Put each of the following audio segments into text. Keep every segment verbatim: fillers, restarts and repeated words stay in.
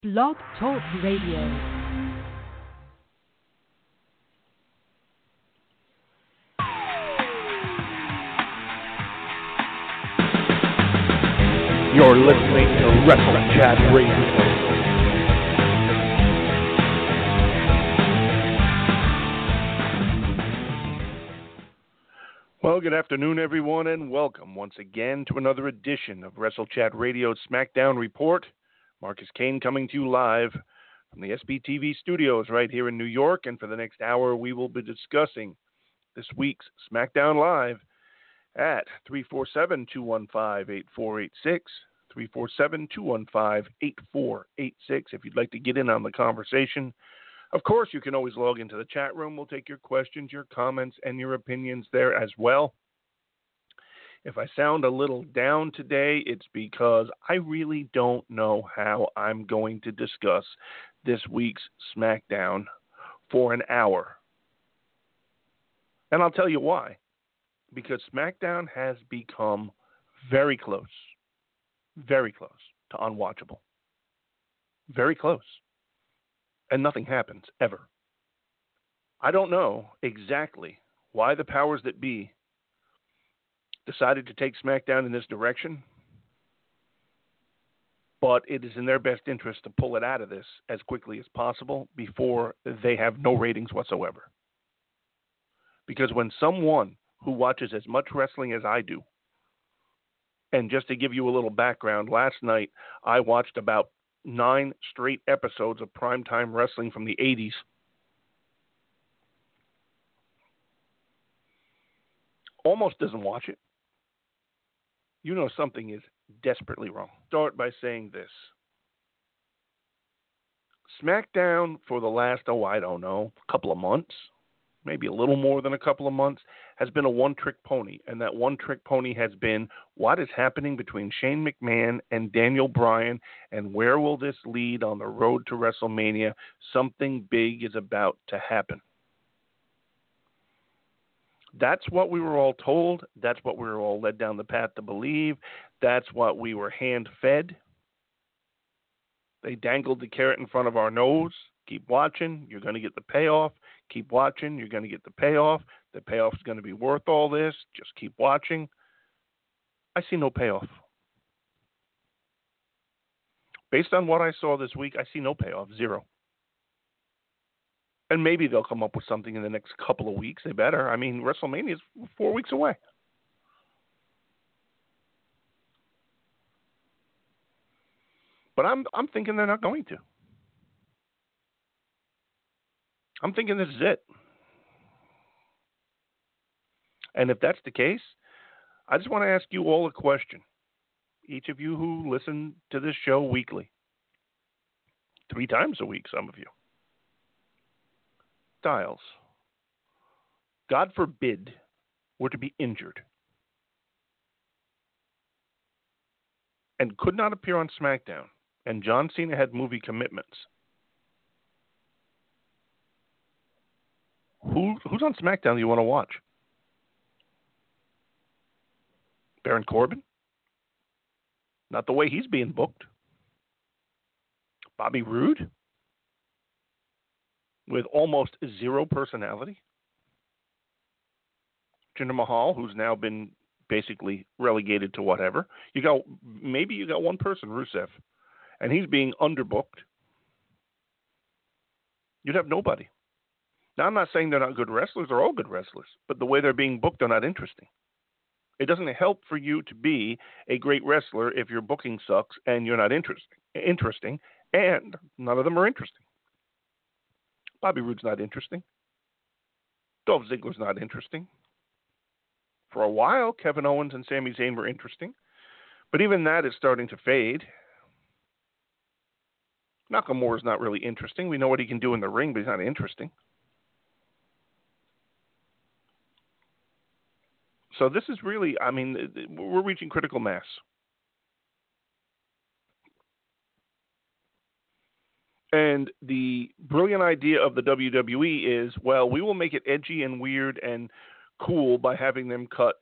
Blog Talk Radio. You're listening to Wrestle Chat Radio. Well, good afternoon, everyone, and welcome once again to another edition of Wrestle Chat Radio's SmackDown Report. Marcus Kane coming to you live from the S B T V studios right here in New York, and for the next hour, we will be discussing this week's SmackDown Live at three four seven, two one five, eight four eight six, three four seven, two one five, eight four eight six if you'd like to get in on the conversation. Of course, you can always log into the chat room. We'll take your questions, your comments, and your opinions there as well. If I sound a little down today, it's because I really don't know how I'm going to discuss this week's SmackDown for an hour. And I'll tell you why. Because SmackDown has become very close, very close to unwatchable. Very close. And nothing happens, ever. I don't know exactly why the powers that be decided to take SmackDown in this direction, but it is in their best interest to pull it out of this as quickly as possible before they have no ratings whatsoever. Because when someone who watches as much wrestling as I do, and just to give you a little background, last night I watched about nine straight episodes of primetime wrestling from the eighties. Almost doesn't watch it. You know something is desperately wrong. Start by saying this. SmackDown for the last, oh, I don't know, couple of months, maybe a little more than a couple of months, has been a one-trick pony. And that one-trick pony has been what is happening between Shane McMahon and Daniel Bryan, and where will this lead on the road to WrestleMania? Something big is about to happen. That's what we were all told. That's what we were all led down the path to believe. That's what we were hand-fed. They dangled the carrot in front of our nose. Keep watching. You're going to get the payoff. Keep watching. You're going to get the payoff. The payoff is going to be worth all this. Just keep watching. I see no payoff. Based on what I saw this week, I see no payoff. Zero. And maybe they'll come up with something in the next couple of weeks. They better. I mean, WrestleMania is four weeks away. But I'm I'm thinking they're not going to. I'm thinking this is it. And if that's the case, I just want to ask you all a question. Each of you who listen to this show weekly, three times a week, some of you. Styles, God forbid, were to be injured and could not appear on SmackDown, and John Cena had movie commitments, Who, who's on SmackDown you want to watch? Baron Corbin? Not the way he's being booked. Bobby Roode? With almost zero personality. Jinder Mahal, who's now been basically relegated to whatever. You got maybe you got one person, Rusev, and he's being underbooked. You'd have nobody. Now, I'm not saying they're not good wrestlers. They're all good wrestlers. But the way they're being booked, they're not interesting. It doesn't help for you to be a great wrestler if your booking sucks and you're not interesting. Interesting, and none of them are interesting. Bobby Roode's not interesting. Dolph Ziggler's not interesting. For a while, Kevin Owens and Sami Zayn were interesting. But even that is starting to fade. Nakamura's not really interesting. We know what he can do in the ring, but he's not interesting. So this is really, I mean, we're reaching critical mass. And the brilliant idea of the W W E is, well, we will make it edgy and weird and cool by having them cut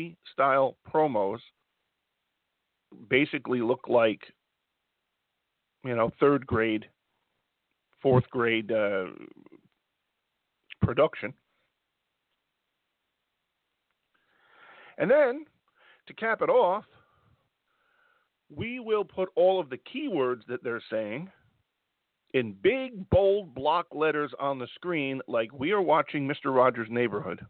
selfie-style promos, basically look like you know, third grade, fourth grade uh, production. And then, to cap it off, we will put all of the keywords that they're saying in big, bold block letters on the screen like we are watching Mister Rogers' Neighborhood.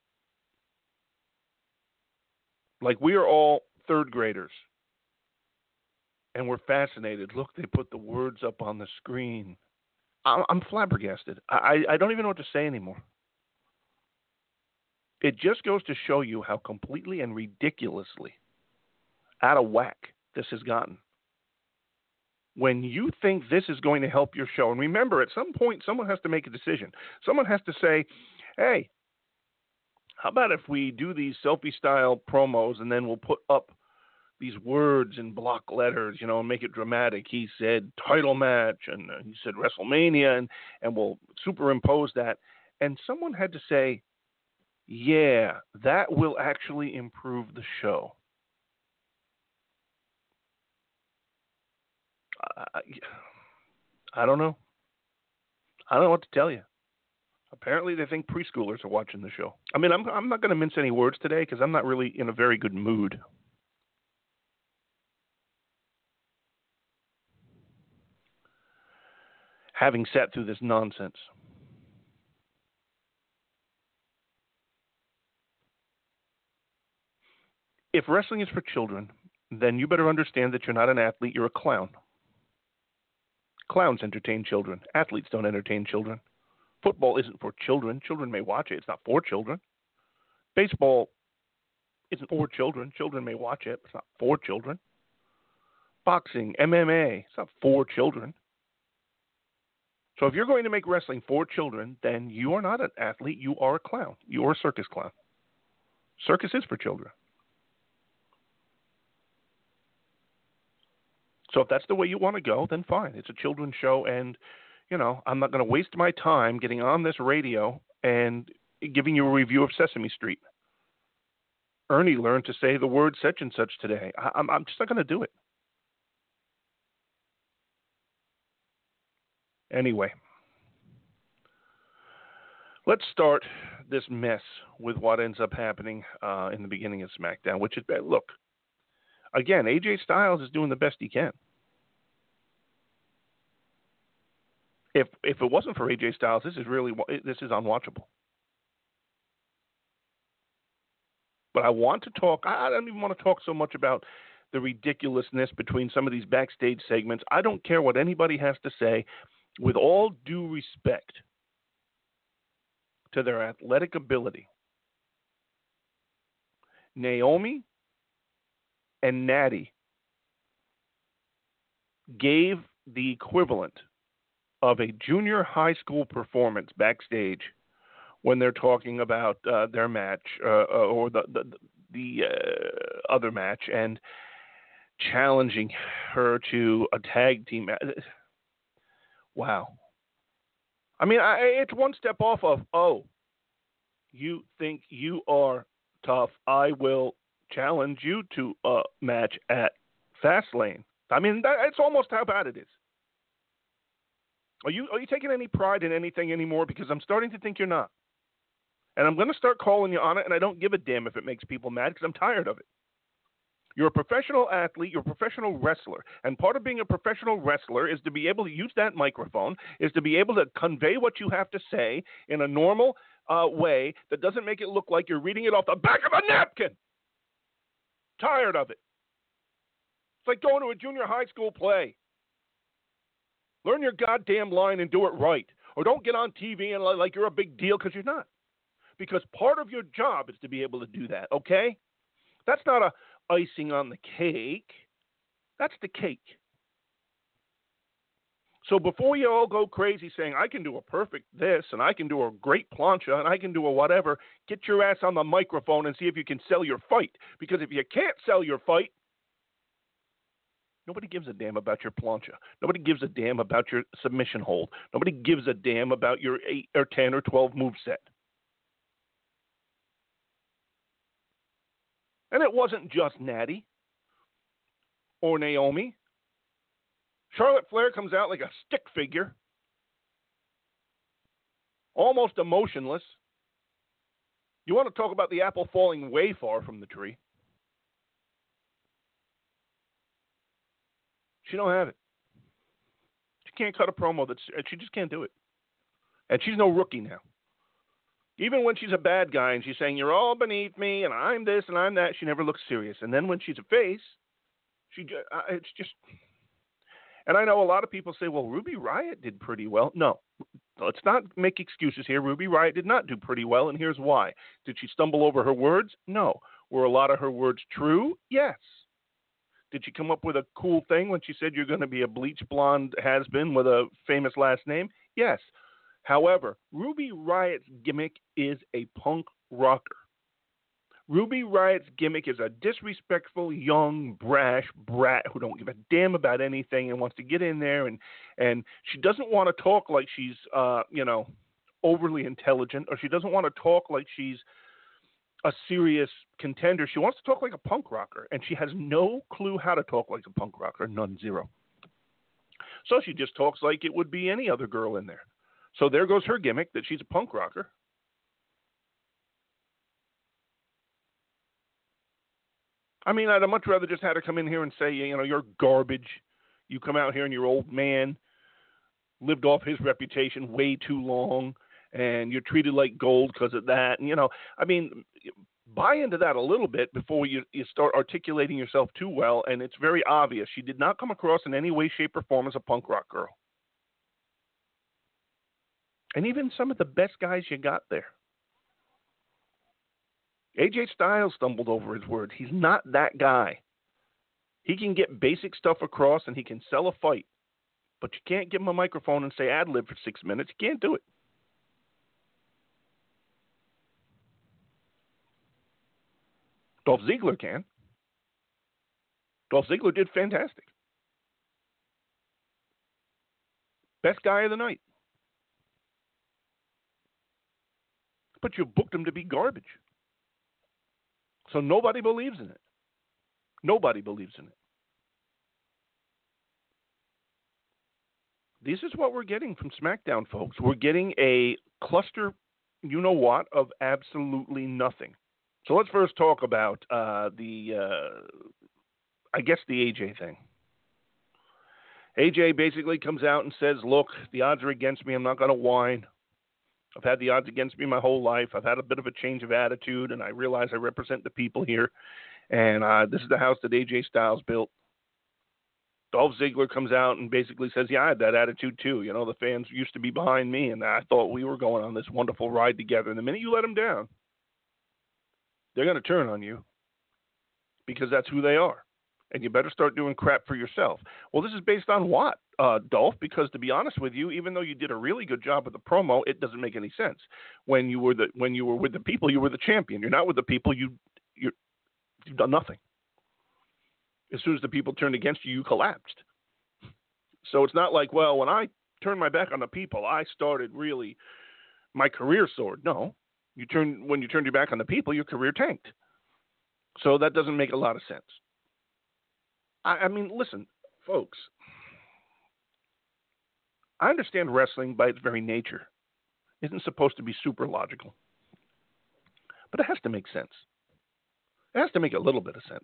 Like we are all third graders. And we're fascinated. Look, they put the words up on the screen. I'm flabbergasted. I, I don't even know what to say anymore. It just goes to show you how completely and ridiculously out of whack this has gotten. When you think this is going to help your show, and remember, at some point, someone has to make a decision. Someone has to say, hey, how about if we do these selfie-style promos and then we'll put up these words in block letters, you know, and make it dramatic. He said title match, and uh, he said WrestleMania, and, and we'll superimpose that. And someone had to say, yeah, that will actually improve the show. I, I don't know. I don't know what to tell you. Apparently, they think preschoolers are watching the show. I mean, I'm I'm not going to mince any words today because I'm not really in a very good mood. Having sat through this nonsense. If wrestling is for children, then you better understand that you're not an athlete, you're a clown. Clowns entertain children. Athletes don't entertain children. Football isn't for children. Children may watch it. It's not for children. Baseball isn't for children. Children may watch it. It's not for children. Boxing, M M A, it's not for children. So if you're going to make wrestling for children, then you are not an athlete. You are a clown. You are a circus clown. Circus is for children. So if that's the way you want to go, then fine. It's a children's show, and, you know, I'm not going to waste my time getting on this radio and giving you a review of Sesame Street. Ernie learned to say the word such and such today. I, I'm, I'm just not going to do it. Anyway, let's start this mess with what ends up happening uh, in the beginning of SmackDown, which is, look, again, A J Styles is doing the best he can. If if it wasn't for A J Styles, this is really this is unwatchable. But I want to talk. I don't even want to talk so much about the ridiculousness between some of these backstage segments. I don't care what anybody has to say. With all due respect to their athletic ability, Naomi and Natty gave the equivalent of a junior high school performance backstage when they're talking about uh, their match uh, or the the, the uh, other match and challenging her to a tag team match. Wow. I mean, I, it's one step off of, oh, you think you are tough. I will challenge you to a match at Fastlane. I mean, that, it's almost how bad it is. Are you are you taking any pride in anything anymore? Because I'm starting to think you're not. And I'm going to start calling you on it, and I don't give a damn if it makes people mad because I'm tired of it. You're a professional athlete. You're a professional wrestler. And part of being a professional wrestler is to be able to use that microphone, is to be able to convey what you have to say in a normal uh, way that doesn't make it look like you're reading it off the back of a napkin. Tired of it. It's like going to a junior high school play. Learn your goddamn line and do it right. Or don't get on T V and like you're a big deal because you're not. Because part of your job is to be able to do that, okay? That's not a icing on the cake. That's the cake. So before you all go crazy saying, I can do a perfect this, and I can do a great plancha, and I can do a whatever, get your ass on the microphone and see if you can sell your fight. Because if you can't sell your fight, nobody gives a damn about your plancha. Nobody gives a damn about your submission hold. Nobody gives a damn about your eight or ten or twelve moveset. And it wasn't just Natty or Naomi. Charlotte Flair comes out like a stick figure, almost emotionless. You want to talk about the apple falling way far from the tree? She don't have it. She can't cut a promo. That's she just can't do it. And she's no rookie now. Even when she's a bad guy and she's saying, you're all beneath me and I'm this and I'm that, she never looks serious. And then when she's a face, she uh, it's just... And I know a lot of people say, well, Ruby Riott did pretty well. No, let's not make excuses here. Ruby Riott did not do pretty well, and here's why. Did she stumble over her words? No. Were a lot of her words true? Yes. Did she come up with a cool thing when she said you're going to be a bleach blonde has-been with a famous last name? Yes. However, Ruby Riott's gimmick is a punk rocker. Ruby Riott's gimmick is a disrespectful, young, brash brat who don't give a damn about anything and wants to get in there, and, and she doesn't want to talk like she's, uh, you know, overly intelligent, or she doesn't want to talk like she's a serious contender. She wants to talk like a punk rocker, and she has no clue how to talk like a punk rocker, none, zero. So she just talks like it would be any other girl in there. So there goes her gimmick that she's a punk rocker. I mean, I'd much rather just had her come in here and say, you know, you're garbage. You come out here and your old man lived off his reputation way too long, and you're treated like gold because of that. And, you know, I mean, buy into that a little bit before you, you start articulating yourself too well, and it's very obvious. She did not come across in any way, shape, or form as a punk rock girl. And even some of the best guys you got there. A J Styles stumbled over his words. He's not that guy. He can get basic stuff across and he can sell a fight. But you can't give him a microphone and say ad-lib for six minutes. You can't do it. Dolph Ziggler can. Dolph Ziggler did fantastic. Best guy of the night. But you booked him to be garbage. So nobody believes in it. Nobody believes in it. This is what we're getting from SmackDown, folks. We're getting a cluster, you know what, of absolutely nothing. So let's first talk about uh, the, uh, I guess, the A J thing. A J basically comes out and says, look, the odds are against me. I'm not going to whine. I've had the odds against me my whole life. I've had a bit of a change of attitude, and I realize I represent the people here. And uh, this is the house that A J Styles built. Dolph Ziggler comes out and basically says, yeah, I had that attitude too. You know, the fans used to be behind me, and I thought we were going on this wonderful ride together. And the minute you let them down, they're going to turn on you because that's who they are. And you better start doing crap for yourself. Well, this is based on what, uh, Dolph? Because to be honest with you, even though you did a really good job with the promo, it doesn't make any sense. When you were the when you were with the people, you were the champion. You're not with the people. You you're, you've done nothing. As soon as the people turned against you, you collapsed. So it's not like, well, when I turned my back on the people, I started really my career soared. No, you turned when you turned your back on the people, your career tanked. So that doesn't make a lot of sense. I mean, listen, folks, I understand wrestling by its very nature isn't supposed to be super logical, but it has to make sense. It has to make a little bit of sense.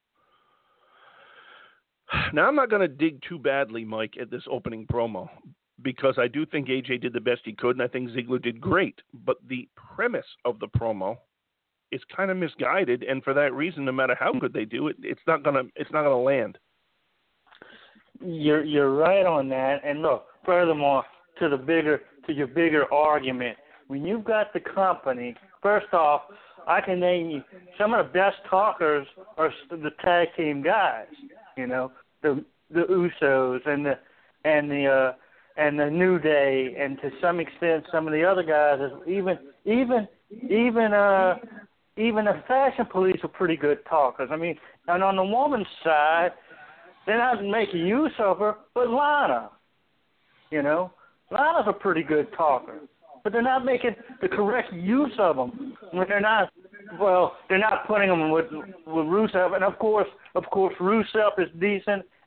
Now, I'm not going to dig too badly, Mike, at this opening promo because I do think A J did the best he could, and I think Ziggler did great, but the premise of the promo is kind of misguided, and for that reason, no matter how good they do it, it's not gonna it's not gonna land. You're you're right on that. And look, furthermore, to the bigger to your bigger argument, when you've got the company, first off, I can name you some of the best talkers are the tag team guys. You know, the the Usos and the and the uh, and the New Day, and to some extent, some of the other guys, even even even uh. Even the Fashion Police are pretty good talkers. I mean, and on the woman's side, they're not making use of her, but Lana. You know, Lana's a pretty good talker, but they're not making the correct use of them. When they're not, well, they're not putting them with with Rusev, and of course, of course, Rusev is decent,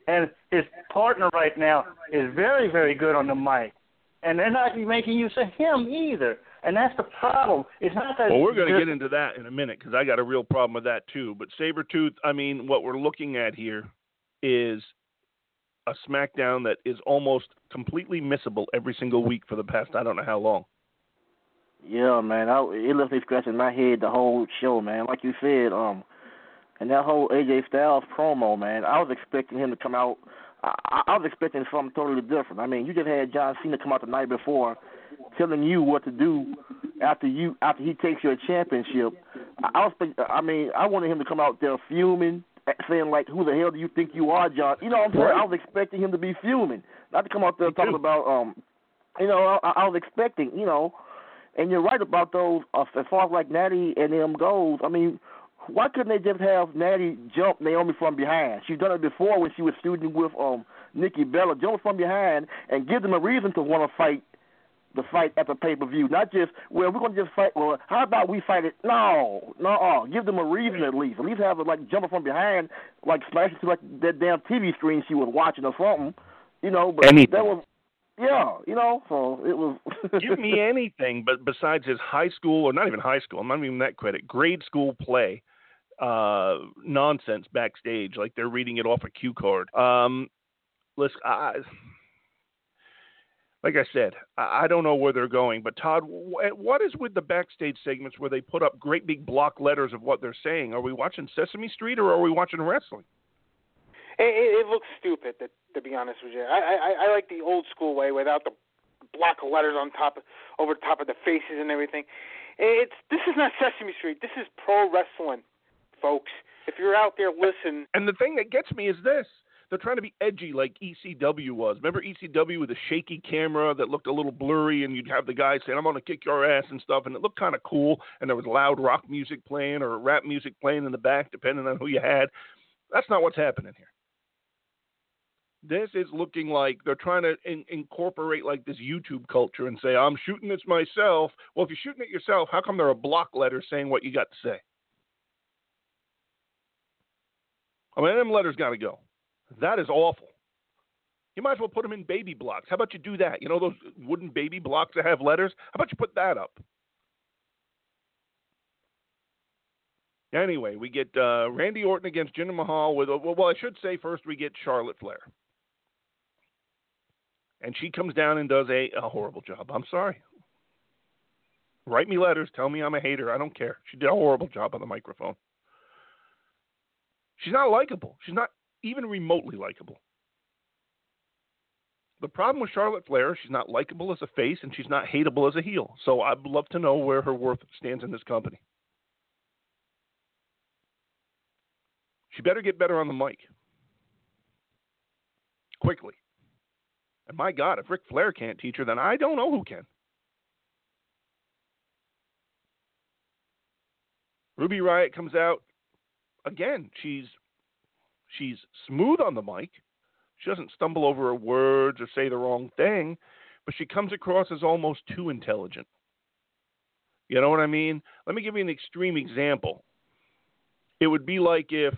And his partner right now is very, very good on the mic. And they're not making use of him either. And that's the problem. It's not that. Well, we're going to get into that in a minute because I got a real problem with that too. But Sabretooth, I mean, what we're looking at here is a SmackDown that is almost completely missable every single week for the past I don't know how long. Yeah, man, I, it left me scratching my head the whole show, man. Like you said, um, and that whole A J Styles promo, man, I was expecting him to come out. I, I was expecting something totally different. I mean, you just had John Cena come out the night before, telling you what to do after you after he takes your championship. I, I was, I mean, I wanted him to come out there fuming, saying like, "Who the hell do you think you are, John?" You know what I'm saying? Right. I was expecting him to be fuming, not to come out there Me talking too. about, um, you know, I, I was expecting, you know. And you're right about those, uh, as far as like Natty and them goes. I mean, why couldn't they just have Natty jump Naomi from behind? She's done it before when she was feuding with um, Nikki Bella. Jump from behind and give them a reason to want to fight the fight at the pay-per-view. Not just, well, we're going to just fight. Well, how about we fight it? No, no, uh, give them a reason at least. At least have it like jumping from behind, like smashing to like that damn T V screen she was watching or something. You know, but Anything. that was. Yeah, you know, so it was. Give me anything, but besides his high school, or not even high school, I'm not even that credit, grade school play uh, nonsense backstage, like they're reading it off a cue card. Um, listen, I, like I said, I don't know where they're going, but Todd, what is with the backstage segments where they put up great big block letters of what they're saying? Are we watching Sesame Street or are we watching wrestling? It, it looks stupid, to, to be honest with you. I, I I like the old school way without the block of letters on top, of, over the top of the faces and everything. It's this is not Sesame Street. This is pro wrestling, folks. If you're out there, listen. And the thing that gets me is this: they're trying to be edgy like E C W was. Remember E C W with a shaky camera that looked a little blurry, and you'd have the guy saying, "I'm going to kick your ass" and stuff, and it looked kind of cool. And there was loud rock music playing or rap music playing in the back, depending on who you had. That's not what's happening here. This is looking like they're trying to in, incorporate like this YouTube culture and say, I'm shooting this myself. Well, if you're shooting it yourself, how come there are block letters saying what you got to say? I mean, them letters got to go. That is awful. You might as well put them in baby blocks. How about you do that? You know those wooden baby blocks that have letters? How about you put that up? Anyway, we get uh, Randy Orton against Jinder Mahal with, well, I should say first we get Charlotte Flair. And she comes down and does a, a horrible job. I'm sorry. Write me letters. Tell me I'm a hater. I don't care. She did a horrible job on the microphone. She's not likable. She's not even remotely likable. The problem with Charlotte Flair, she's not likable as a face and she's not hateable as a heel. So I'd love to know where her worth stands in this company. She better get better on the mic. Quickly. And my God, if Ric Flair can't teach her, then I don't know who can. Ruby Riott comes out. Again, she's she's smooth on the mic. She doesn't stumble over her words or say the wrong thing, but she comes across as almost too intelligent. You know what I mean? Let me give you an extreme example. It would be like if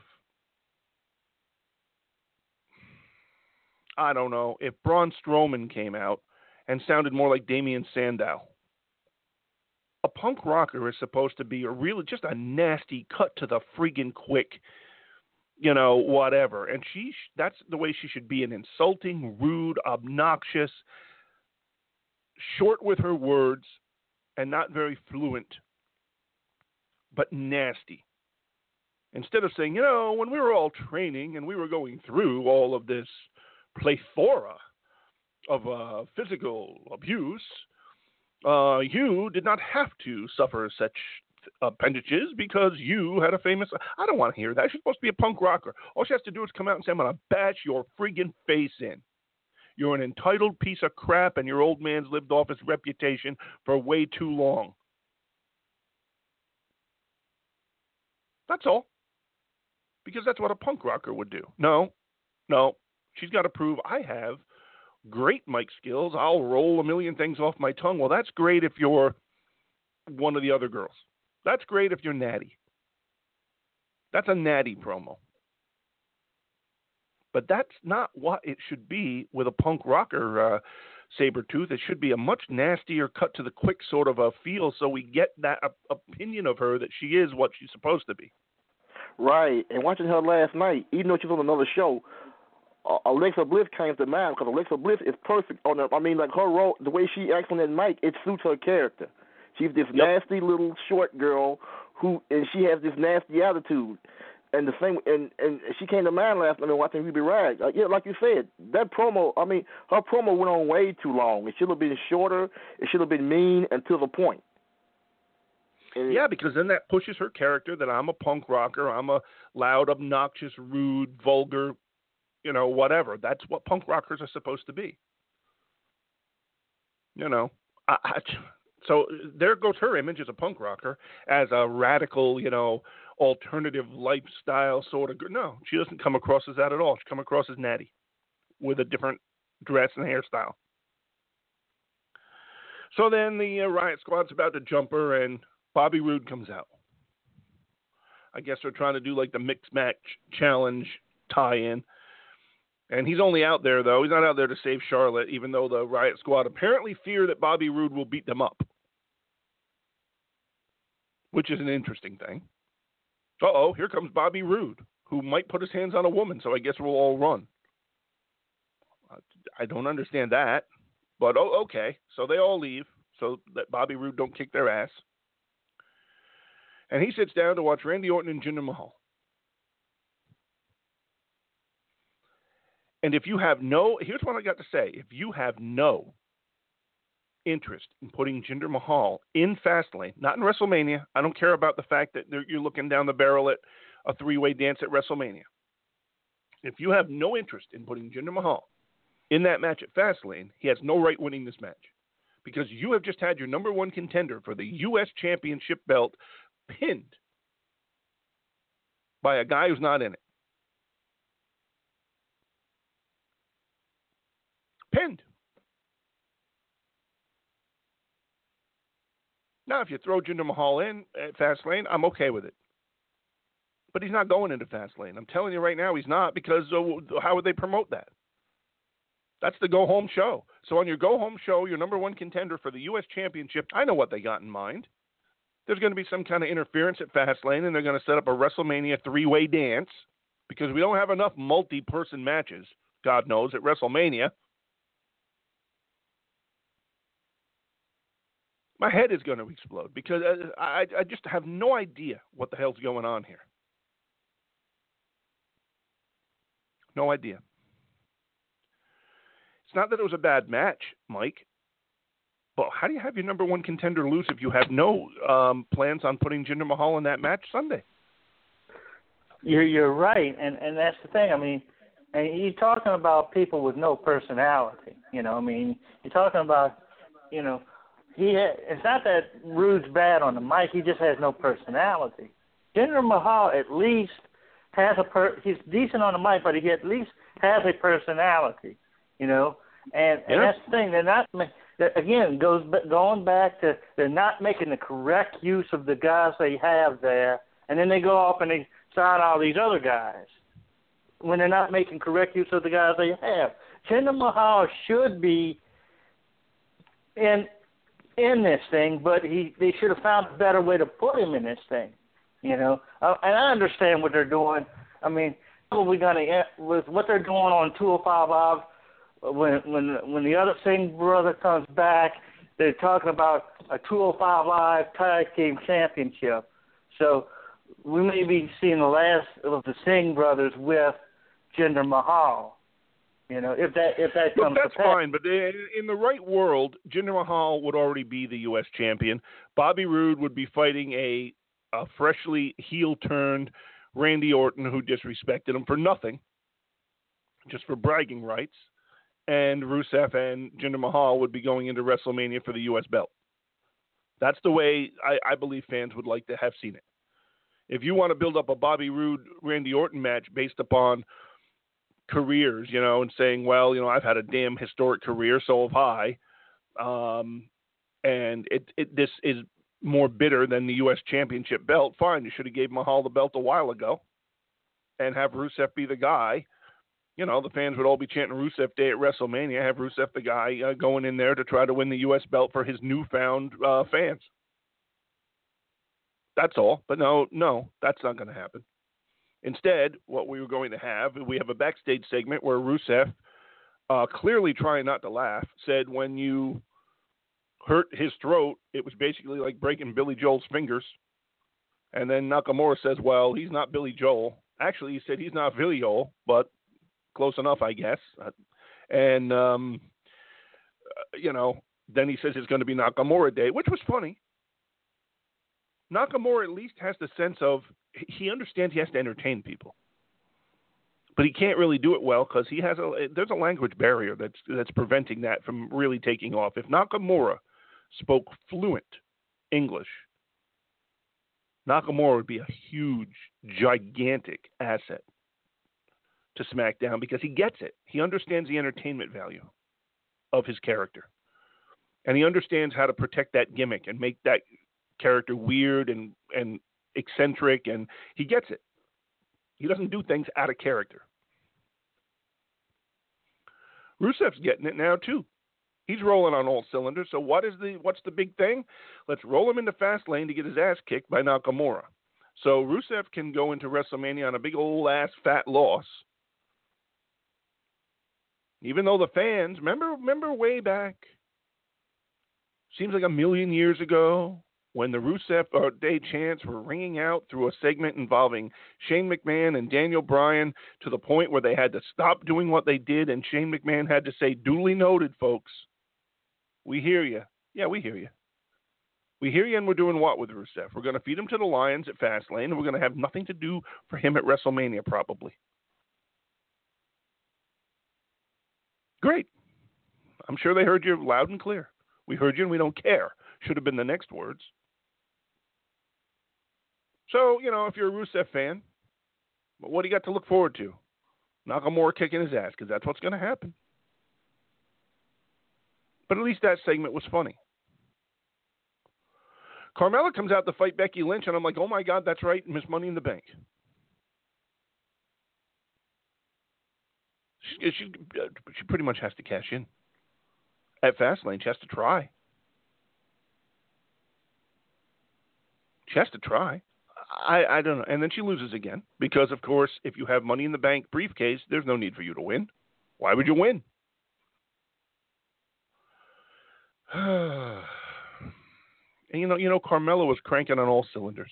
I don't know, if Braun Strowman came out and sounded more like Damian Sandow. A punk rocker is supposed to be a really just a nasty, cut to the friggin' quick, you know, whatever. And she that's the way she should be, an insulting, rude, obnoxious, short with her words, and not very fluent, but nasty. Instead of saying, you know, when we were all training and we were going through all of this plethora of uh, physical abuse, uh, you did not have to suffer such appendages because you had a famous... I don't want to hear that. She's supposed to be a punk rocker. All she has to do is come out and say, I'm going to bash your friggin' face in. You're an entitled piece of crap, and your old man's lived off his reputation for way too long. That's all. Because that's what a punk rocker would do. No, no. She's got to prove I have great mic skills. I'll roll a million things off my tongue. Well, that's great if you're one of the other girls. That's great if you're Natty. That's a Natty promo. But that's not what it should be with a punk rocker, uh, Sabretooth. It should be a much nastier, cut to the quick sort of a feel, so we get that uh, opinion of her that she is what she's supposed to be. Right. And watching her last night, even though she was on another show, uh, Alexa Bliss came to mind because Alexa Bliss is perfect on the. I mean, like her role, the way she acts on that mic, it suits her character. She's this yep. nasty little short girl who, and she has this nasty attitude. And the thing, and, and she came to mind last night watching Ruby Rag. Uh, yeah, like you said, that promo. I mean, her promo went on way too long. It should have been shorter. It should have been mean and to the point. And yeah, because then that pushes her character that I'm a punk rocker. I'm a loud, obnoxious, rude, vulgar, you know, whatever. That's what punk rockers are supposed to be. You know, I, I, so there goes her image as a punk rocker, as a radical, you know, alternative lifestyle sort of. No, she doesn't come across as that at all. She comes across as natty with a different dress and hairstyle. So then the uh, Riot Squad's about to jump her, and Bobby Roode comes out. I guess they're trying to do like the mixed match challenge tie-in. And he's only out there, though. He's not out there to save Charlotte, even though the Riot Squad apparently fear that Bobby Roode will beat them up, which is an interesting thing. Uh-oh, here comes Bobby Roode, who might put his hands on a woman, so I guess we'll all run. I don't understand that, but oh, okay. So they all leave so that Bobby Roode don't kick their ass. And he sits down to watch Randy Orton and Jinder Mahal. And if you have no, here's what I got to say. If you have no interest in putting Jinder Mahal in Fastlane, not in WrestleMania, I don't care about the fact that you're looking down the barrel at a three-way dance at WrestleMania. If you have no interest in putting Jinder Mahal in that match at Fastlane, he has no right winning this match. Because you have just had your number one contender for the U S Championship belt pinned by a guy who's not in it. Pinned. Now, if you throw Jinder Mahal in at Fastlane, I'm okay with it. But he's not going into Fastlane. I'm telling you right now, he's not, because uh, how would they promote that? That's the go-home show. So on your go-home show, your number one contender for the U S Championship, I know what they got in mind. There's going to be some kind of interference at Fastlane, and they're going to set up a WrestleMania three-way dance, because we don't have enough multi-person matches, God knows, at WrestleMania. My head is going to explode, because I, I just have no idea what the hell's going on here. No idea. It's not that it was a bad match, Mike. But how do you have your number one contender lose if you have no um, plans on putting Jinder Mahal in that match Sunday? You're you're right, and and that's the thing. I mean, and you're talking about people with no personality. You know, I mean, you're talking about, you know, he. Ha- it's not that Roode's bad on the mic. He just has no personality. Jinder Mahal at least has a per. He's decent on the mic, but he at least has a personality. You know, and yeah. and that's the thing. They're not. That, again, goes going back to they're not making the correct use of the guys they have there, and then they go off and they sign all these other guys when they're not making correct use of the guys they have. Jinder Mahal should be in in this thing, but he they should have found a better way to put him in this thing. You know, uh, and I understand what they're doing. I mean, what we gonna with what they're doing on two oh five Live. When when when the other Singh brother comes back, they're talking about a two oh five Live Tag Team Championship. So we may be seeing the last of the Singh brothers with Jinder Mahal. You know, if that if that comes Look, that's to pass. fine, but in, in the right world, Jinder Mahal would already be the U S champion. Bobby Roode would be fighting a, a freshly heel-turned Randy Orton who disrespected him for nothing, just for bragging rights. And Rusev and Jinder Mahal would be going into WrestleMania for the U S belt. That's the way I, I believe fans would like to have seen it. If you want to build up a Bobby Roode, Randy Orton match based upon careers, you know, and saying, well, you know, I've had a damn historic career, so have I. Um, and it, it this is more bitter than the U S Championship belt. Fine, you should have gave Mahal the belt a while ago and have Rusev be the guy. you know, the fans would all be chanting Rusev Day at WrestleMania, have Rusev the guy uh, going in there to try to win the U S belt for his newfound uh, fans. That's all. But no, no, that's not going to happen. Instead, what we were going to have, we have a backstage segment where Rusev, uh, clearly trying not to laugh, said when you hurt his throat, it was basically like breaking Billy Joel's fingers. And then Nakamura says, well, he's not Billy Joel. Actually, he said he's not Billy Joel, but close enough, I guess. And, um, you know, then he says it's going to be Nakamura Day, which was funny. Nakamura at least has the sense of he understands he has to entertain people, but he can't really do it well because he has a there's a language barrier that's that's preventing that from really taking off. If Nakamura spoke fluent English, Nakamura would be a huge, gigantic asset to SmackDown because he gets it. He understands the entertainment value of his character, and he understands how to protect that gimmick and make that character weird and, and eccentric, and he gets it. He doesn't do things out of character. Rusev's getting it now too. He's rolling on all cylinders. So what is the what's the big thing? Let's roll him into Fastlane to get his ass kicked by Nakamura. So Rusev can go into WrestleMania on a big old ass fat loss. Even though the fans, remember remember way back, seems like a million years ago, when the Rusev uh, Day chants were ringing out through a segment involving Shane McMahon and Daniel Bryan to the point where they had to stop doing what they did, and Shane McMahon had to say, duly noted, folks. We hear you. Yeah, we hear you. We hear you, and we're doing what with Rusev? We're going to feed him to the Lions at Fastlane, and we're going to have nothing to do for him at WrestleMania, probably. Great. I'm sure they heard you loud and clear. We heard you, and we don't care. Should have been the next words. So, you know, if you're a Rusev fan, what do you got to look forward to? Nakamura kicking his ass, because that's what's going to happen. But at least that segment was funny. Carmella comes out to fight Becky Lynch, and I'm like, oh my God, that's right, Miss Money in the Bank. She, she, she pretty much has to cash in. At Fastlane, she has to try. She has to try. I, I don't know. And then she loses again because, of course, if you have Money in the Bank briefcase, there's no need for you to win. Why would you win? And, you know, you know, Carmella was cranking on all cylinders.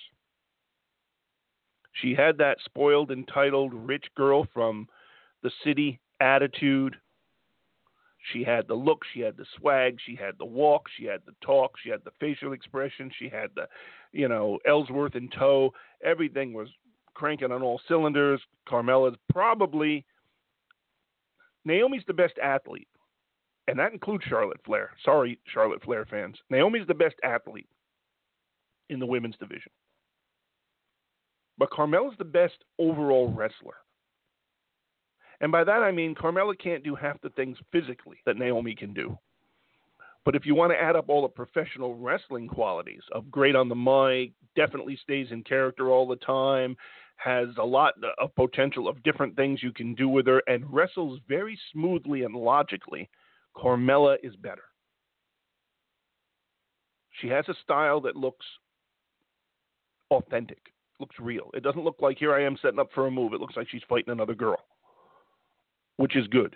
She had that spoiled, entitled, rich girl from the city attitude. She had the look, she had the swag, she had the walk, she had the talk, she had the facial expression, she had the, you know, Ellsworth in tow. Everything was cranking on all cylinders. Carmella's probably, Naomi's the best athlete, and that includes Charlotte Flair. Sorry, Charlotte Flair fans. Naomi's the best athlete in the women's division. But Carmella's the best overall wrestler. And by that I mean Carmella can't do half the things physically that Naomi can do. But if you want to add up all the professional wrestling qualities of great on the mic, definitely stays in character all the time, has a lot of potential of different things you can do with her, and wrestles very smoothly and logically, Carmella is better. She has a style that looks authentic, looks real. It doesn't look like here I am setting up for a move. It looks like she's fighting another girl, which is good.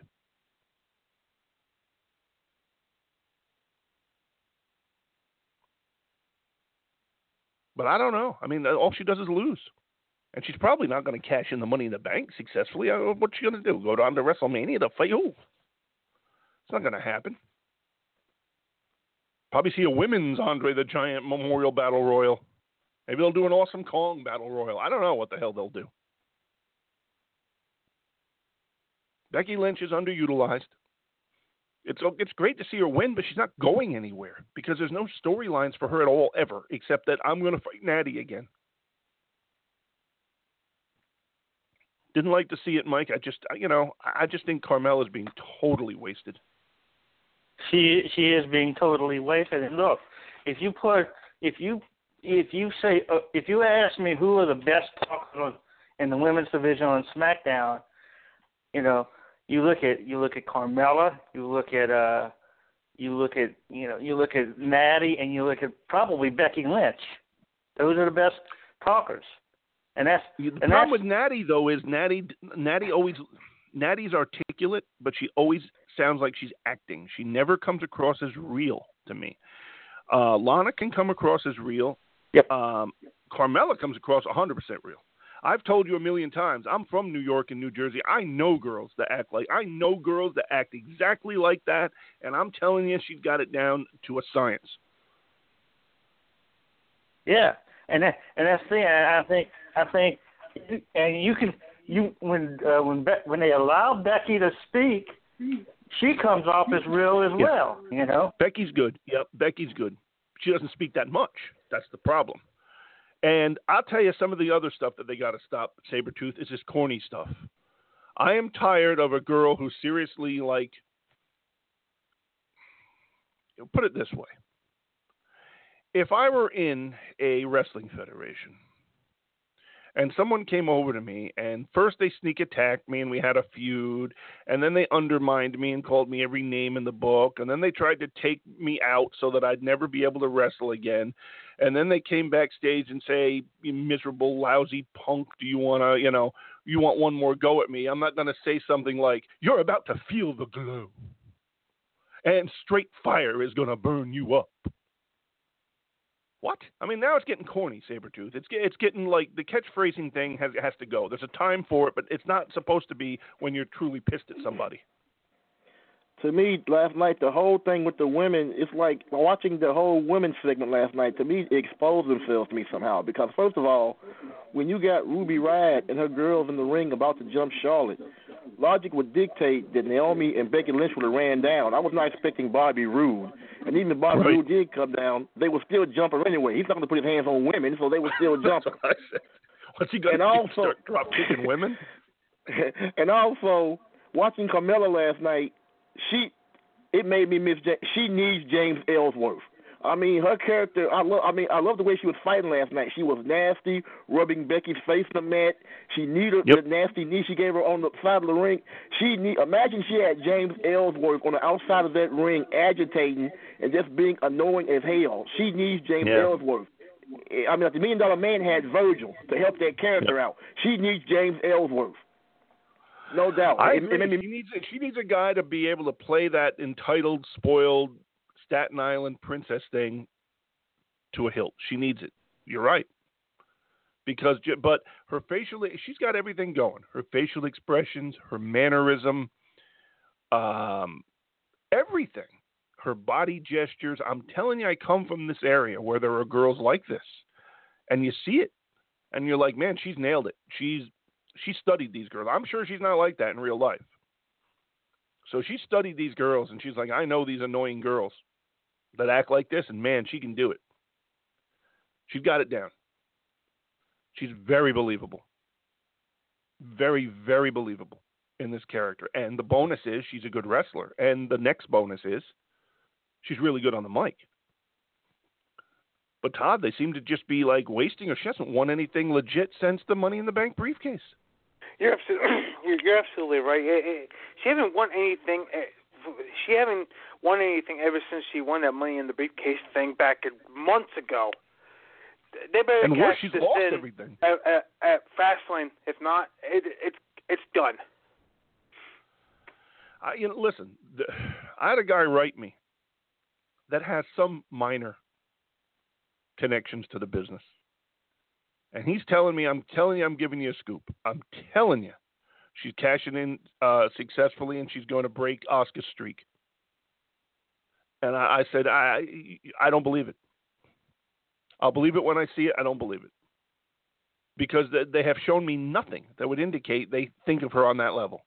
But I don't know. I mean, all she does is lose. And she's probably not going to cash in the Money in the Bank successfully. What's she going to do? Go down to WrestleMania to fight who? It's not going to happen. Probably see a women's Andre the Giant Memorial Battle Royal. Maybe they'll do an Awesome Kong Battle Royal. I don't know what the hell they'll do. Becky Lynch is underutilized. It's it's great to see her win, but she's not going anywhere because there's no storylines for her at all ever, except that I'm going to fight Natty again. Didn't like to see it, Mike. I just, you know, I just think Carmella's being totally wasted. She she is being totally wasted. And look, if you put if you if you say uh, if you ask me who are the best talkers in the women's division on SmackDown, you know, you look at you look at Carmella, you look at uh, you look at you know you look at Natty, and you look at probably Becky Lynch. Those are the best talkers, and that's the and problem that's, with Natty though is Natty Natty always Natty's articulate, but she always sounds like she's acting. She never comes across as real to me. Uh, Lana can come across as real. Yep. Um, Carmella comes across one hundred percent real. I've told you a million times, I'm from New York and New Jersey. I know girls that act like, I know girls that act exactly like that, and I'm telling you, she's got it down to a science. Yeah, and that, and that's the thing. I think I think, and you can you when uh, when Be- when they allow Becky to speak, she comes off as real as Yeah. well. You know, Becky's good. Yep, Becky's good. She doesn't speak that much. That's the problem. And I'll tell you some of the other stuff that they got to stop, Sabretooth, is this corny stuff. I am tired of a girl who seriously, like, put it this way. If I were in a wrestling federation and someone came over to me and first they sneak attacked me and we had a feud, and then they undermined me and called me every name in the book, and then they tried to take me out so that I'd never be able to wrestle again, and then they came backstage and say, you miserable, lousy punk, do you want to, you know, you want one more go at me? I'm not going to say something like, you're about to feel the glow, and straight fire is going to burn you up. What? I mean, now it's getting corny, Sabretooth. It's it's getting like the catchphrasing thing has has to go. There's a time for it, but it's not supposed to be when you're truly pissed at somebody. To me, last night, the whole thing with the women, it's like watching the whole women's segment last night. To me, it exposed themselves to me somehow. Because, first of all, when you got Ruby Riott and her girls in the ring about to jump Charlotte, logic would dictate that Naomi and Becky Lynch would have ran down. I was not expecting Bobby Roode. And even if Bobby Right. Roode did come down, they would still jump her anyway. He's not going to put his hands on women, so they would still jump her. What's he going to also, start drop kicking women? And also, watching Carmella last night, she it made me miss. She needs James Ellsworth. I mean, her character. I love. I mean, I love the way she was fighting last night. She was nasty, rubbing Becky's face in the mat. She needed Yep. the nasty knee she gave her on the side of the ring. She need. Imagine she had James Ellsworth on the outside of that ring, agitating and just being annoying as hell. She needs James Yeah. Ellsworth. I mean, the Million Dollar Man had Virgil to help that character Yep. out. She needs James Ellsworth. No doubt. I It- it agree. made me- She needs she needs a guy to be able to play that entitled, spoiled Staten Island princess thing to a hilt. She needs it. You're right. Because, but her facial, she's got everything going. Her facial expressions, her mannerism, um, everything. Her body gestures. I'm telling you, I come from this area where there are girls like this, and you see it, and you're like, man, she's nailed it. She's she studied these girls. I'm sure she's not like that in real life. So she studied these girls, and she's like, I know these annoying girls that act like this, and man, she can do it. She's got it down. She's very believable. Very, very believable in this character. And the bonus is she's a good wrestler. And the next bonus is she's really good on the mic. But Todd, they seem to just be like wasting her. She hasn't won anything legit since the Money in the Bank briefcase. You're absolutely, you're, you're absolutely right. It, it, she hasn't won anything. She hasn't won anything ever since she won that Money in the Briefcase thing back months ago. They better And cash worse, she's this lost in everything. At, at, at Fastlane. If not, it, it's it's done. I, you know, listen, the, I had a guy write me that has some minor connections to the business. And he's telling me, I'm telling you, I'm giving you a scoop. I'm telling you, she's cashing in uh, successfully, and she's going to break Asuka's streak. And I, I said, I, I don't believe it. I'll believe it when I see it. I don't believe it. Because they, they have shown me nothing that would indicate they think of her on that level.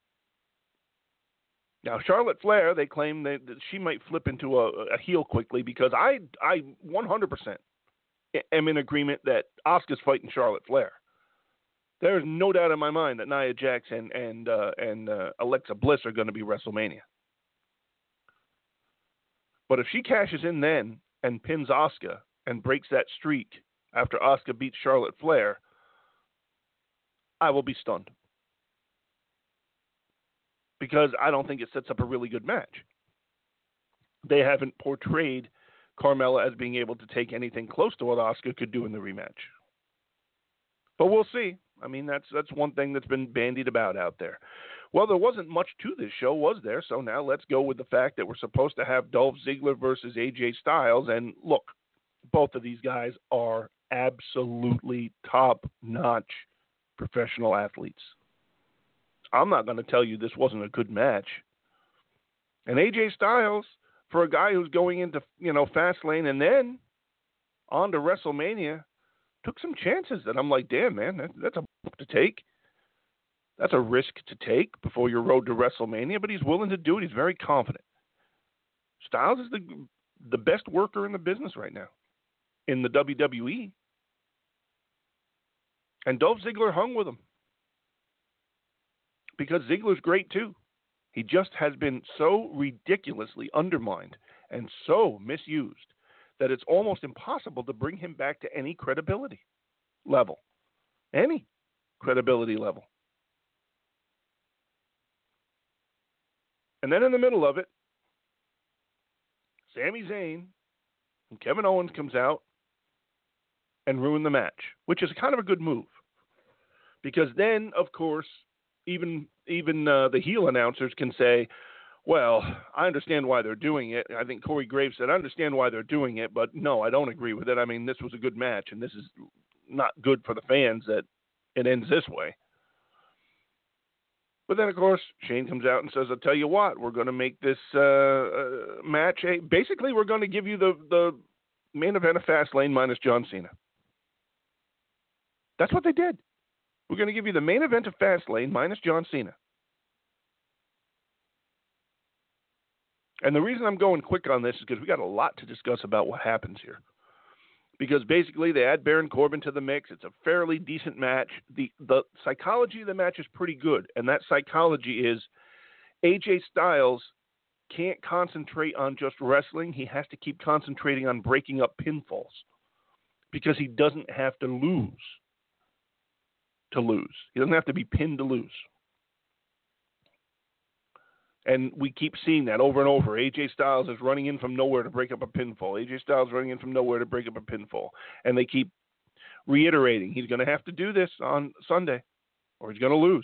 Now, Charlotte Flair, they claim that, that she might flip into a, a heel quickly, because I, I one hundred percent am in agreement that Asuka's fighting Charlotte Flair. There's no doubt in my mind that Nia Jax and and, uh, and uh, Alexa Bliss are going to be WrestleMania. But if she cashes in then and pins Asuka and breaks that streak after Asuka beats Charlotte Flair, I will be stunned. because I don't think it sets up a really good match. They haven't portrayed Carmella as being able to take anything close to what Asuka could do in the rematch. But we'll see. I mean, that's that's one thing that's been bandied about out there. Well, there wasn't much to this show, was there? So now let's go with the fact that we're supposed to have Dolph Ziggler versus A J Styles. And look, both of these guys are absolutely top-notch professional athletes. I'm not going to tell you this wasn't a good match. And A J Styles, for a guy who's going into, you know, Fastlane and then on to WrestleMania, took some chances that I'm like, damn, man, that, that's a book to take. That's a risk to take before your road to WrestleMania, but he's willing to do it. He's very confident. Styles is the the best worker in the business right now in the W W E. And Dolph Ziggler hung with him because Ziggler's great too. He just has been so ridiculously undermined and so misused that it's almost impossible to bring him back to any credibility level. Any credibility level. And then in the middle of it, Sami Zayn and Kevin Owens comes out and ruin the match, which is kind of a good move. Because then, of course, even even uh, the heel announcers can say, well, I understand why they're doing it. I think Corey Graves said, I understand why they're doing it, but no, I don't agree with it. I mean, this was a good match, and this is not good for the fans that it ends this way. But then, of course, Shane comes out and says, I'll tell you what, we're going to make this uh, uh, match. A, basically, we're going to give you the, the main event of Fastlane minus John Cena. That's what they did. We're going to give you the main event of Fastlane minus John Cena. And the reason I'm going quick on this is because we got a lot to discuss about what happens here. Because basically they add Baron Corbin to the mix. It's a fairly decent match. The the psychology of the match is pretty good. And that psychology is A J Styles can't concentrate on just wrestling. He has to keep concentrating on breaking up pinfalls. Because he doesn't have to lose to lose. He doesn't have to be pinned to lose. And we keep seeing that over and over. A J Styles is running in from nowhere to break up a pinfall. A J Styles running in from nowhere to break up a pinfall. And they keep reiterating, he's going to have to do this on Sunday or he's going to lose.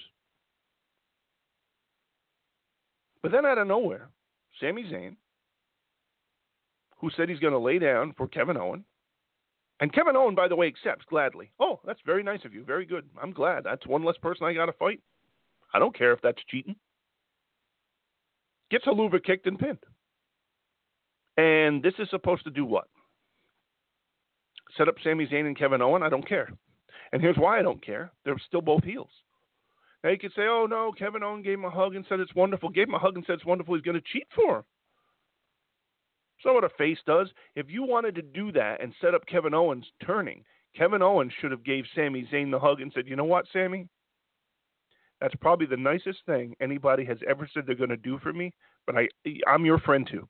But then out of nowhere, Sami Zayn, who said he's going to lay down for Kevin Owens, and Kevin Owens, by the way, accepts gladly. Oh, that's very nice of you. Very good. I'm glad. That's one less person I got to fight. I don't care if that's cheating. Gets Helluva kicked and pinned. And this is supposed to do what? Set up Sami Zayn and Kevin Owens? I don't care. And here's why I don't care. They're still both heels. Now you could say, oh, no, Kevin Owens gave him a hug and said it's wonderful. Gave him a hug and said it's wonderful. He's going to cheat for him. That's not what a face does. If you wanted to do that and set up Kevin Owens turning, Kevin Owens should have gave Sami Zayn the hug and said, you know what, Sami? That's probably the nicest thing anybody has ever said they're going to do for me, but I, I'm your friend too.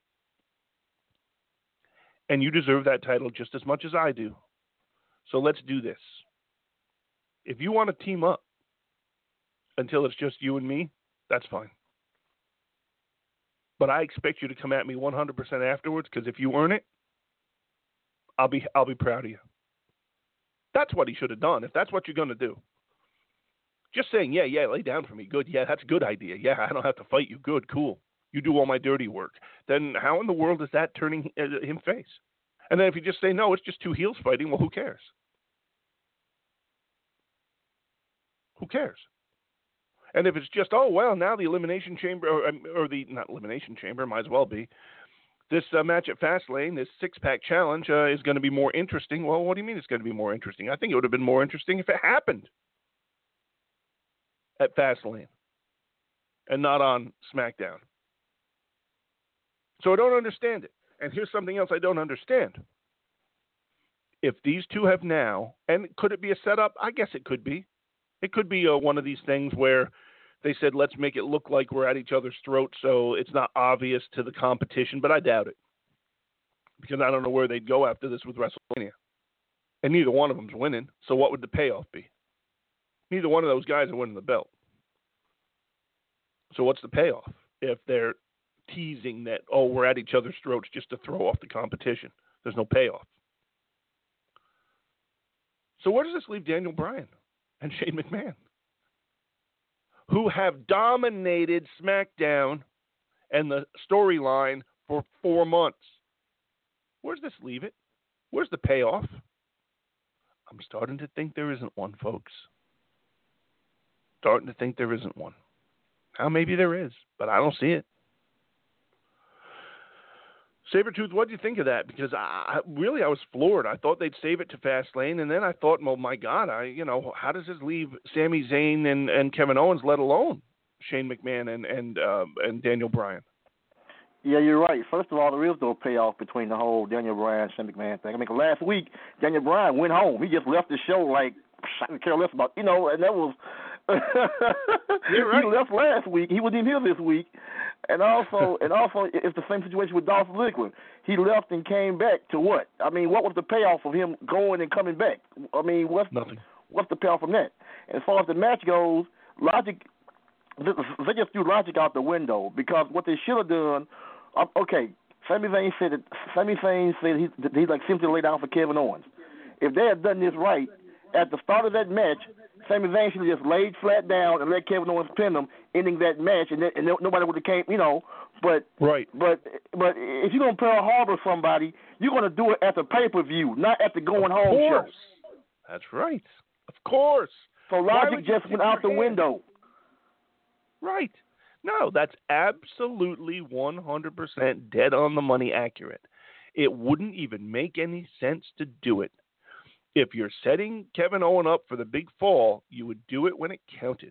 And you deserve that title just as much as I do. So let's do this. If you want to team up until it's just you and me, that's fine. But I expect you to come at me one hundred percent afterwards, because if you earn it, I'll be I'll be proud of you. That's what he should have done, if that's what you're going to do. Just saying, yeah, yeah, lay down for me. Good. Yeah, that's a good idea. Yeah, I don't have to fight you. Good, cool. You do all my dirty work. Then how in the world is that turning him face? And then if you just say, no, it's just two heels fighting, well, who cares? Who cares? And if it's just, oh, well, now the Elimination Chamber, or, or the, not Elimination Chamber, might as well be, this uh, match at Fastlane, this six-pack challenge uh, is going to be more interesting. Well, what do you mean it's going to be more interesting? I think it would have been more interesting if it happened at Fastlane and not on SmackDown. So I don't understand it. And here's something else I don't understand. If these two have now, and could it be a setup? I guess it could be. It could be uh, one of these things where they said, let's make it look like we're at each other's throats so it's not obvious to the competition, but I doubt it. Because I don't know where they'd go after this with WrestleMania. And neither one of them's winning, so what would the payoff be? Neither one of those guys are winning the belt. So what's the payoff if they're teasing that, oh, we're at each other's throats just to throw off the competition? There's no payoff. So where does this leave Daniel Bryan and Shane McMahon, who have dominated SmackDown and the storyline for four months? Where's this leave it? Where's the payoff? I'm starting to think there isn't one, folks. Starting to think there isn't one. Now, maybe there is, but I don't see it. Sabretooth, what do you think of that? Because I, really, I was floored. I thought they'd save it to Fastlane, and then I thought, well, my God, I, you know, how does this leave Sami Zayn and, and Kevin Owens, let alone Shane McMahon and and uh, and Daniel Bryan? Yeah, you're right. First of all, there is no payoff between the whole Daniel Bryan Shane McMahon thing. I mean, last week Daniel Bryan went home. He just left the show like I didn't care less about, you know, and that was. You're right. He left last week. He wasn't even here this week. And also, and also, it's the same situation with Dolph Ziggler. He left and came back to what? I mean, what was the payoff of him going and coming back? I mean, what's nothing? What's the payoff from that? And as far as the match goes, logic, they just threw logic out the window because what they should have done. Um, okay, Sami Zayn said that. Sami Zayn said he he like simply lay down for Kevin Owens. If they had done this right at the start of that match, Sami Zayn should have just laid flat down and let Kevin Owens pin him, ending that match, and, then, and nobody would have came, you know. But right. But but if you're gonna Pearl Harbor somebody, you're gonna do it at the pay per view, not at the going home show. That's right. Of course. So logic just went out the window. Right. No, that's absolutely one hundred percent dead on the money accurate. It wouldn't even make any sense to do it. If you're setting Kevin Owens up for the big fall, you would do it when it counted.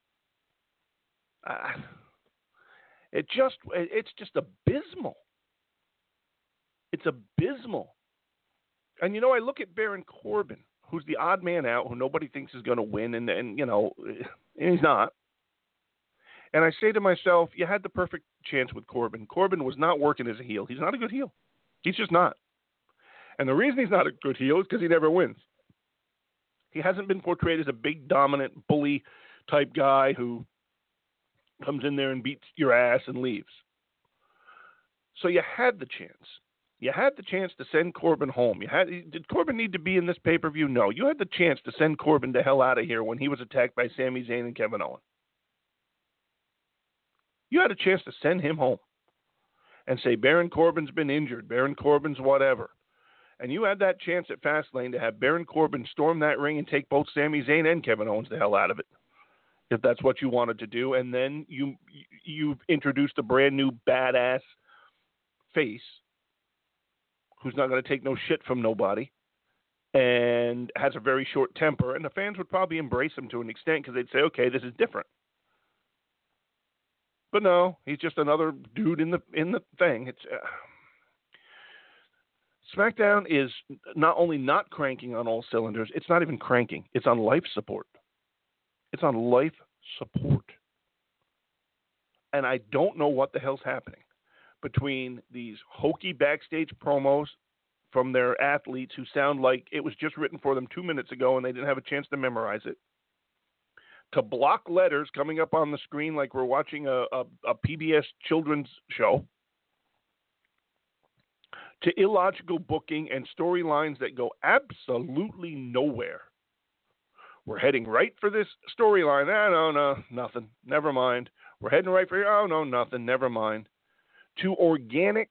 Uh, it just, it's just abysmal. It's abysmal. And, you know, I look at Baron Corbin, who's the odd man out, who nobody thinks is going to win, and, and, you know, he's not. And I say to myself, you had the perfect chance with Corbin. Corbin was not working as a heel. He's not a good heel. He's just not. And the reason he's not a good heel is because he never wins. He hasn't been portrayed as a big, dominant, bully type guy who comes in there and beats your ass and leaves. So you had the chance. You had the chance to send Corbin home. You had Did Corbin need to be in this pay-per-view? No. You had the chance to send Corbin the hell out of here when he was attacked by Sami Zayn and Kevin Owens. You had a chance to send him home and say, Baron Corbin's been injured. Baron Corbin's whatever. And you had that chance at Fastlane to have Baron Corbin storm that ring and take both Sami Zayn and Kevin Owens the hell out of it, if that's what you wanted to do. And then you, you've introduced a brand new badass face who's not going to take no shit from nobody and has a very short temper. And the fans would probably embrace him to an extent because they'd say, okay, this is different. But no, he's just another dude in the in the thing. It's uh, SmackDown is not only not cranking on all cylinders, it's not even cranking. It's on life support. It's on life support. And I don't know what the hell's happening between these hokey backstage promos from their athletes who sound like it was just written for them two minutes ago and they didn't have a chance to memorize it, to block letters coming up on the screen like we're watching a, a, a P B S children's show, to illogical booking and storylines that go absolutely nowhere. We're heading right for this storyline. Ah, no, no, nothing. Never mind. We're heading right for, oh, no, nothing. Never mind. To organic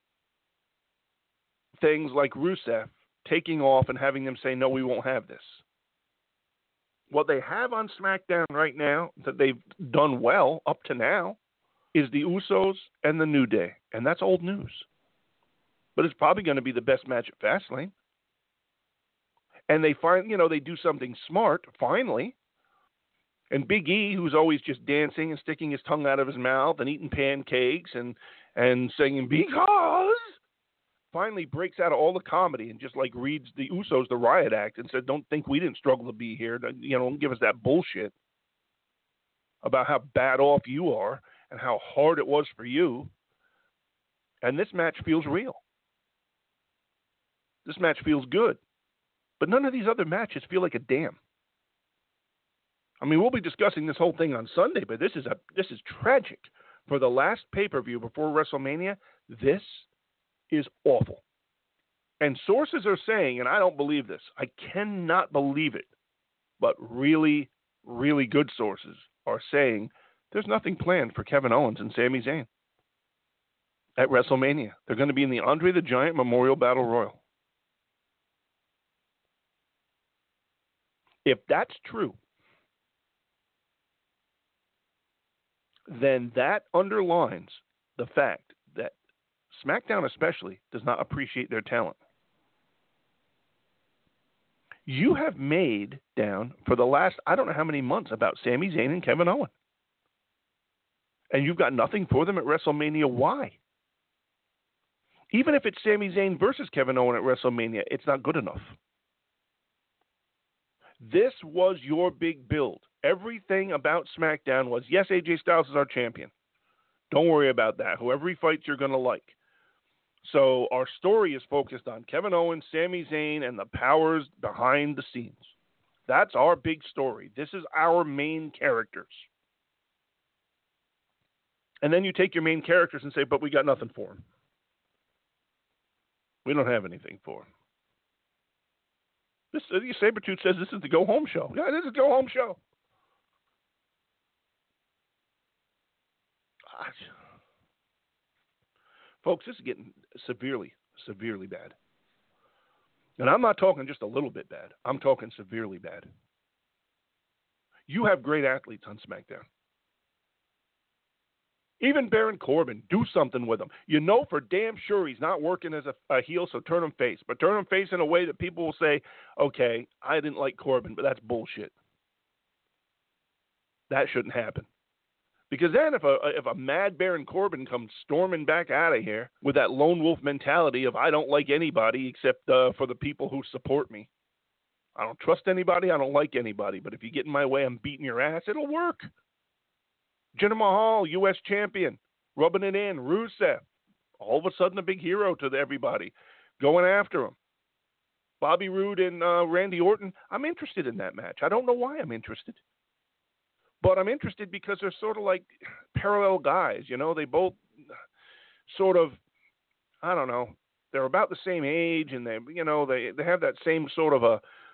things like Rusev taking off and having them say, no, we won't have this. What they have on SmackDown right now that they've done well up to now is the Usos and the New Day. And that's old news. But it's probably going to be the best match at Fastlane. And they find, you know, they do something smart, finally. And Big E, who's always just dancing and sticking his tongue out of his mouth and eating pancakes and, and singing because, finally breaks out of all the comedy and just like reads the Usos the riot act and said, don't think we didn't struggle to be here. You know, don't give us that bullshit about how bad off you are and how hard it was for you. And this match feels real. This match feels good. But none of these other matches feel like a damn. I mean, we'll be discussing this whole thing on Sunday, but this is a this is tragic. For the last pay-per-view before WrestleMania, this is awful. And sources are saying, and I don't believe this, I cannot believe it, but really, really good sources are saying there's nothing planned for Kevin Owens and Sami Zayn at WrestleMania. They're going to be in the Andre the Giant Memorial Battle Royal. If that's true, then that underlines the fact that SmackDown especially does not appreciate their talent. You have made down for the last, I don't know how many months, about Sami Zayn and Kevin Owens. And you've got nothing for them at WrestleMania. Why? Even if it's Sami Zayn versus Kevin Owens at WrestleMania, it's not good enough. This was your big build. Everything about SmackDown was, yes, A J Styles is our champion. Don't worry about that. Whoever he fights, you're going to like. So our story is focused on Kevin Owens, Sami Zayn, and the powers behind the scenes. That's our big story. This is our main characters. And then you take your main characters and say, but we got nothing for them. We don't have anything for them. This, uh, Sabretooth says this is the go-home show. Yeah, this is the go-home show. Gosh. Folks, this is getting severely, severely bad. And I'm not talking just a little bit bad. I'm talking severely bad. You have great athletes on SmackDown. Even Baron Corbin, do something with him. You know for damn sure he's not working as a, a heel, so turn him face. But turn him face in a way that people will say, okay, I didn't like Corbin, but that's bullshit. That shouldn't happen. Because then if a if a mad Baron Corbin comes storming back out of here with that lone wolf mentality of I don't like anybody except uh, for the people who support me. I don't trust anybody. I don't like anybody. But if you get in my way, I'm beating your ass. It'll work. Jinder Mahal, U S champion, rubbing it in. Rusev, all of a sudden a big hero to everybody, going after him. Bobby Roode and uh, Randy Orton, I'm interested in that match. I don't know why I'm interested. But I'm interested because they're sort of like parallel guys. You know, they both sort of, I don't know, they're about the same age and they, you know, they, they have that same sort of a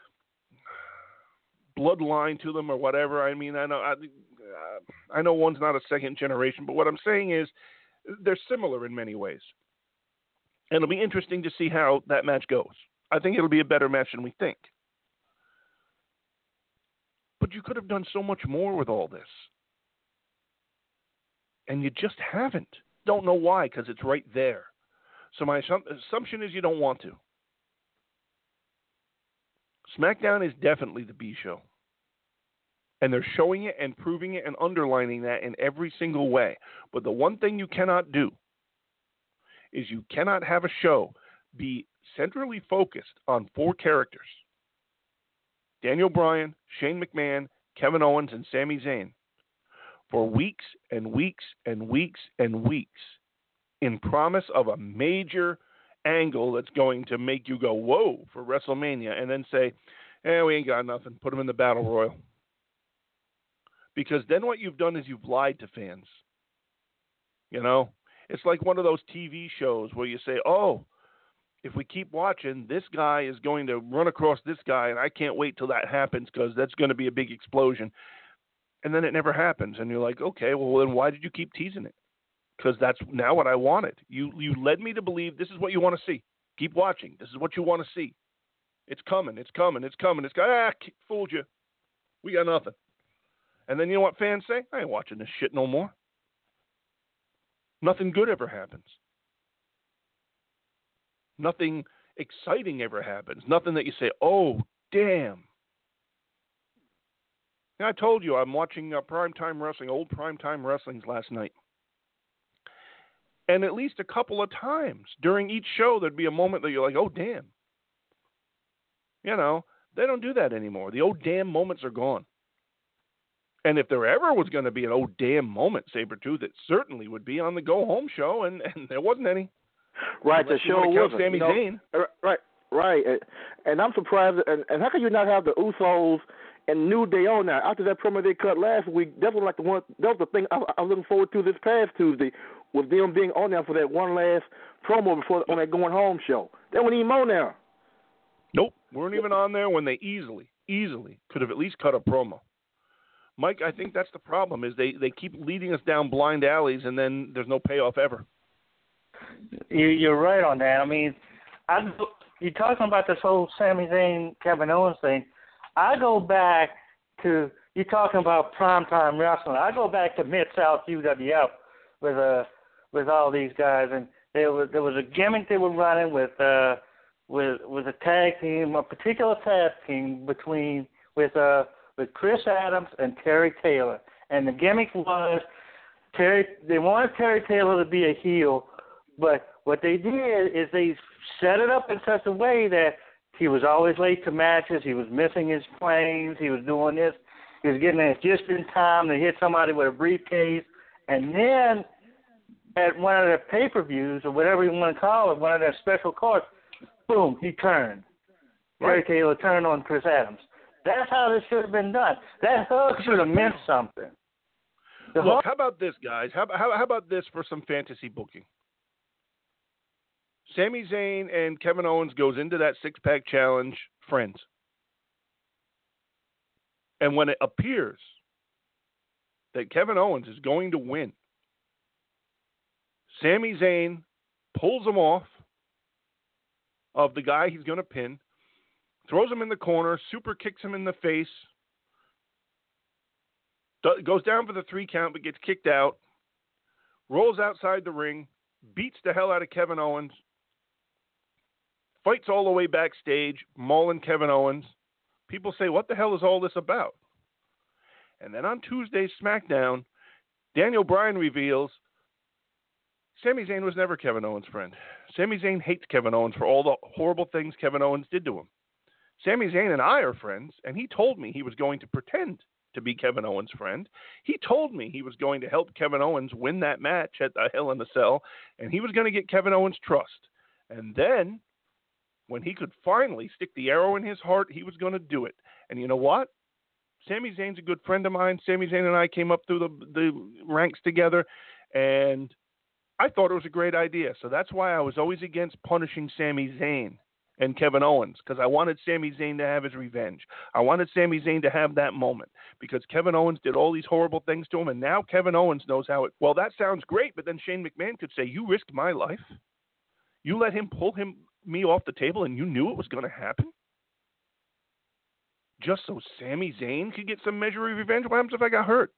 bloodline to them or whatever. I mean, I know, I, I know one's not a second generation, but what I'm saying is they're similar in many ways. And it'll be interesting to see how that match goes. I think it'll be a better match than we think. But you could have done so much more with all this. And you just haven't. Don't know why, because it's right there. So my assumption is you don't want to. SmackDown is definitely the B show. And they're showing it and proving it and underlining that in every single way. But the one thing you cannot do is you cannot have a show be centrally focused on four characters. Daniel Bryan, Shane McMahon, Kevin Owens, and Sami Zayn for weeks and weeks and weeks and weeks in promise of a major angle that's going to make you go, whoa, for WrestleMania, and then say, eh, we ain't got nothing. Put them in the Battle Royal. Because then what you've done is you've lied to fans. You know? It's like one of those T V shows where you say, oh, if we keep watching, this guy is going to run across this guy, and I can't wait till that happens because that's going to be a big explosion. And then it never happens, and you're like, okay, well, then why did you keep teasing it? Because that's now what I wanted. You you led me to believe this is what you want to see. Keep watching. This is what you want to see. It's coming. It's coming. It's coming. It's coming. Ah, fooled you. We got nothing. And then you know what fans say? I ain't watching this shit no more. Nothing good ever happens. Nothing exciting ever happens. Nothing that you say, oh, damn. Now, I told you I'm watching uh, Primetime Wrestling, old Primetime Wrestlings last night. And at least a couple of times during each show, there'd be a moment that you're like, oh, damn. You know, they don't do that anymore. The old damn moments are gone. And if there ever was going to be an old damn moment, Sabretooth, it certainly would be on the Go Home show, and, and there wasn't any. Right, Unless the show wasn't. Sami you know, Zayn. Right, right. And I'm surprised. And, and how can you not have the Usos and New Day on now. After that promo they cut last week, that was like the one. That was the thing I, I was looking forward to this past Tuesday, with them being on there for that one last promo before on that going home show. They weren't even on there. Nope, weren't even on there when they easily, easily could have at least cut a promo. Mike, I think that's the problem, is they, they keep leading us down blind alleys, and then there's no payoff ever. You, you're right on that. I mean, I, you're talking about this whole Sami Zayn, Kevin Owens thing. I go back to, you're talking about primetime wrestling. I go back to Mid-South U W F with uh, with all these guys, and there was, there was a gimmick they were running with uh, with with a tag team, a particular tag team between with uh with Chris Adams and Terry Taylor, and the gimmick was Terry. They wanted Terry Taylor to be a heel, but what they did is they set it up in such a way that he was always late to matches. He was missing his planes. He was doing this. He was getting there just in time to hit somebody with a briefcase, and then at one of their pay-per-views or whatever you want to call it, one of their special cards, boom, he turned. Terry Right. Taylor turned on Chris Adams. That's how this should have been done. That hug should have meant something. The Look, hug, how about this, guys? How, how, how about this for some fantasy booking? Sami Zayn and Kevin Owens goes into that six-pack challenge friends. And when it appears that Kevin Owens is going to win, Sami Zayn pulls him off of the guy he's going to pin, throws him in the corner, super kicks him in the face, do- goes down for the three count but gets kicked out, rolls outside the ring, beats the hell out of Kevin Owens, fights all the way backstage, mauling Kevin Owens. People say, what the hell is all this about? And then on Tuesday's SmackDown, Daniel Bryan reveals Sami Zayn was never Kevin Owens' friend. Sami Zayn hates Kevin Owens for all the horrible things Kevin Owens did to him. Sami Zayn and I are friends, and he told me he was going to pretend to be Kevin Owens' friend. He told me he was going to help Kevin Owens win that match at the Hell in a Cell, and he was going to get Kevin Owens' trust. And then, when he could finally stick the arrow in his heart, he was going to do it. And you know what? Sami Zayn's a good friend of mine. Sami Zayn and I came up through the, the ranks together, and I thought it was a great idea. So that's why I was always against punishing Sami Zayn and Kevin Owens, because I wanted Sami Zayn to have his revenge. I wanted Sami Zayn to have that moment, because Kevin Owens did all these horrible things to him, and now Kevin Owens knows how it... Well, that sounds great, but then Shane McMahon could say, you risked my life. You let him pull him me off the table, and you knew it was going to happen? Just so Sami Zayn could get some measure of revenge? What happens if I got hurt?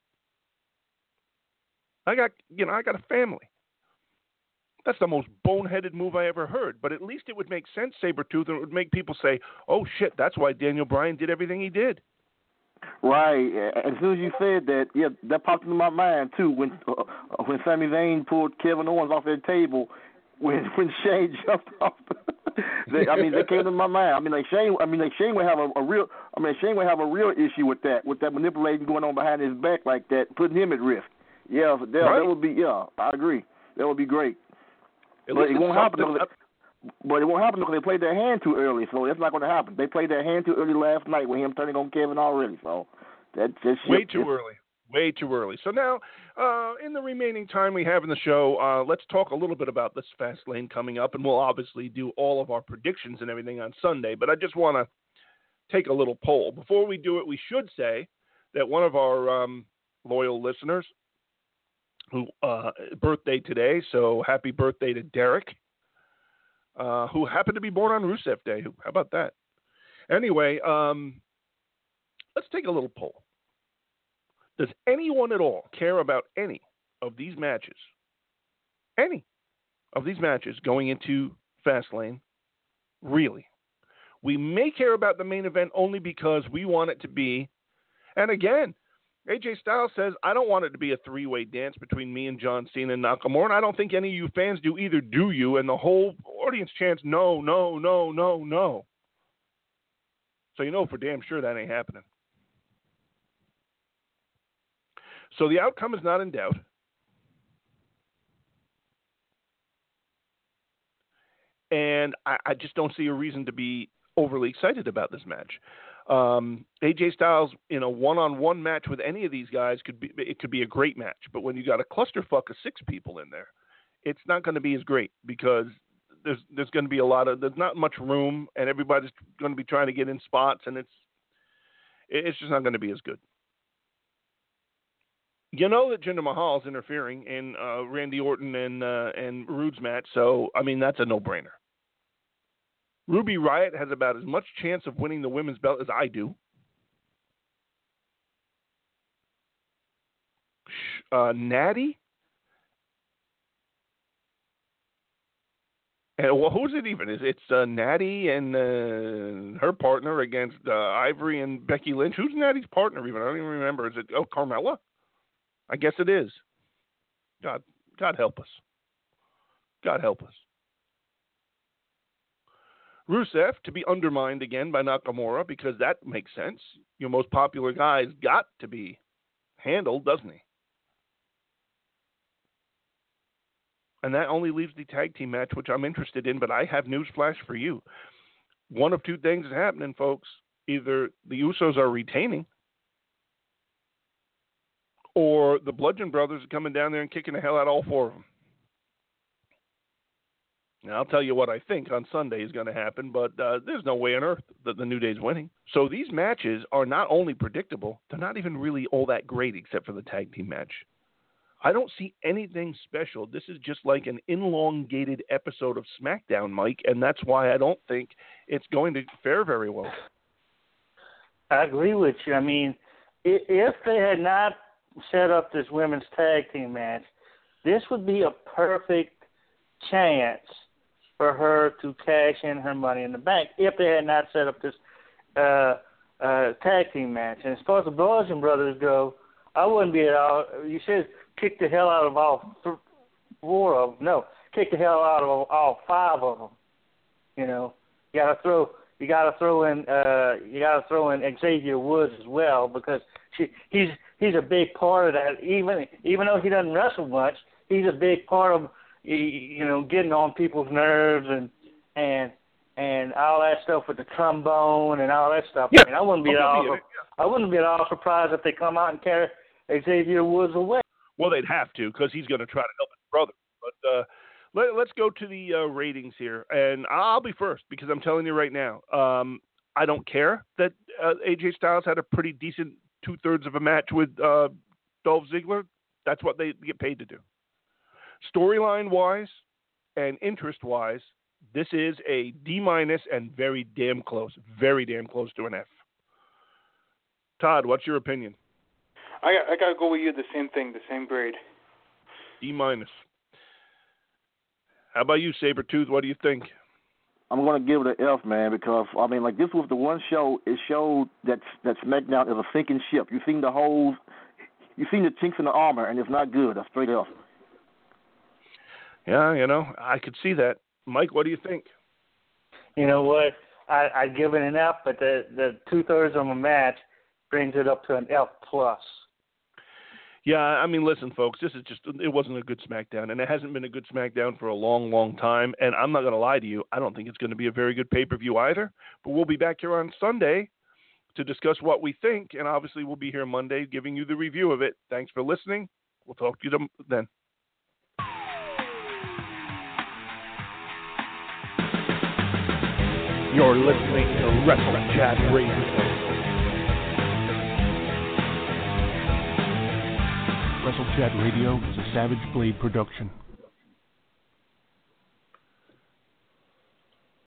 I got, you know, I got a family. That's the most boneheaded move I ever heard. But at least it would make sense, Sabretooth, and it would make people say, oh, shit, that's why Daniel Bryan did everything he did. Right. As soon as you said that, yeah, that popped into my mind, too, when uh, when Sami Zayn pulled Kevin Owens off that table, when when Shane jumped off. they, I mean, that came to my mind. I mean, like Shane. I mean, like Shane would have a, a real. I mean, Shane would have a real issue with that, with that manipulating going on behind his back like that, putting him at risk. Yeah, that, right. that would be. Yeah, I agree. That would be great. At but it won't happen. Because they, but it won't happen because they played their hand too early. So that's not going to happen. They played their hand too early last night with him turning on Kevin already. So that's just way too early. Way too early. So now, uh, in the remaining time we have in the show, uh, let's talk a little bit about this Fast Lane coming up, and we'll obviously do all of our predictions and everything on Sunday. But I just want to take a little poll. Before we do it, we should say that one of our um, loyal listeners, who uh, birthday today, so happy birthday to Derek, uh, who happened to be born on Rusev Day. How about that? Anyway, um, let's take a little poll. Does anyone at all care about any of these matches? Any of these matches going into Fastlane? Really? We may care about the main event only because we want it to be, and again, A J Styles says, I don't want it to be a three-way dance between me and John Cena and Nakamura, and I don't think any of you fans do either, do you? And the whole audience chants, no, no, no, no, no. So you know for damn sure that ain't happening. So the outcome is not in doubt. And I, I just don't see a reason to be overly excited about this match. Um, A J Styles in a one-on-one match with any of these guys could be it could be a great match, but when you got a clusterfuck of six people in there, it's not going to be as great because there's there's going to be a lot of there's not much room, and everybody's going to be trying to get in spots, and it's it's just not going to be as good. You know that Jinder Mahal's interfering in uh, Randy Orton and uh, and Rude's match, so I mean that's a no-brainer. Ruby Riott has about as much chance of winning the women's belt as I do. Uh, Natty? And well, who's it even? Is it's uh, Natty and uh, her partner against uh, Ivory and Becky Lynch? Who's Natty's partner even? I don't even remember. Is it oh Carmella? I guess it is. God, God help us. God help us. Rusev to be undermined again by Nakamura because that makes sense. Your most popular guy's got to be handled, doesn't he? And that only leaves the tag team match, which I'm interested in, but I have news flash for you. One of two things is happening, folks. Either the Usos are retaining or the Bludgeon Brothers are coming down there and kicking the hell out of all four of them. Now, I'll tell you what I think on Sunday is going to happen, but uh, there's no way on earth that the New Day's winning. So these matches are not only predictable, they're not even really all that great except for the tag team match. I don't see anything special. This is just like an elongated episode of SmackDown, Mike, and that's why I don't think it's going to fare very well. I agree with you. I mean, if they had not set up this women's tag team match, this would be a perfect chance for her to cash in her Money in the Bank if they had not set up this uh, uh, tag team match. And as far as the Bludgeon Brothers go, I wouldn't be at all. You said kick the hell out of all th- four of them. No, kick the hell out of all five of them. You know, you got to throw. You got to throw in. Uh, you got to throw in Xavier Woods as well because she, he's he's a big part of that. Even even though he doesn't wrestle much, he's a big part of. You know, getting on people's nerves and and and all that stuff with the trombone and all that stuff. Yeah. I mean, I wouldn't be at all. I wouldn't be at all surprised if they come out and carry Xavier Woods away. Well, they'd have to because he's going to try to help his brother. But uh, let, let's go to the uh, ratings here, and I'll be first because I'm telling you right now, um, I don't care that uh, A J Styles had a pretty decent two thirds of a match with uh, Dolph Ziggler. That's what they get paid to do. Storyline-wise and interest-wise, this is a D minus and very damn close, very damn close to an F. Todd, what's your opinion? I got, I got to go with you. The same thing, the same grade. D minus. How about you, Sabretooth? What do you think? I'm going to give it an F, man, because, I mean, like, this was the one show, it showed that, that SmackDown is a sinking ship. You've seen the holes, you've seen the chinks in the armor, and it's not good. That's straight F. Yeah, you know, I could see that. Mike, what do you think? You know what? I, I give it an F, but the, the two-thirds of a match brings it up to an F plus. Yeah, I mean, listen, folks, this is just, it wasn't a good SmackDown, and it hasn't been a good SmackDown for a long, long time, and I'm not going to lie to you, I don't think it's going to be a very good pay-per-view either, but we'll be back here on Sunday to discuss what we think, and obviously we'll be here Monday giving you the review of it. Thanks for listening. We'll talk to you then. You're listening to Wrestle Chat Radio. Wrestle Chat Radio is a Savage Blade production.